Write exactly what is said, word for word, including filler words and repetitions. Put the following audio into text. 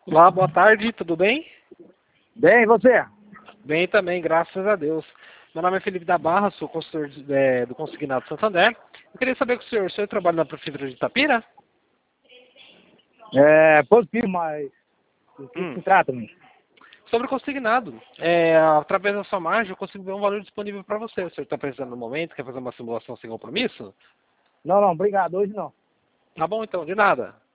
Olá, boa tarde, tudo bem? Bem, e você? Bem também, graças a Deus. Meu nome é Felipe da Barra, sou consultor de- é, do Consignado Santander. Eu queria saber com o senhor, o senhor trabalha na Prefeitura de Itapira? É positivo, mas o que Hum. se trata, meu? Sobre o consignado, é, através da sua margem eu consigo ver um valor disponível para você. O senhor está precisando no momento, quer fazer uma simulação sem compromisso? Não, não, obrigado, hoje não. Tá bom então, de nada.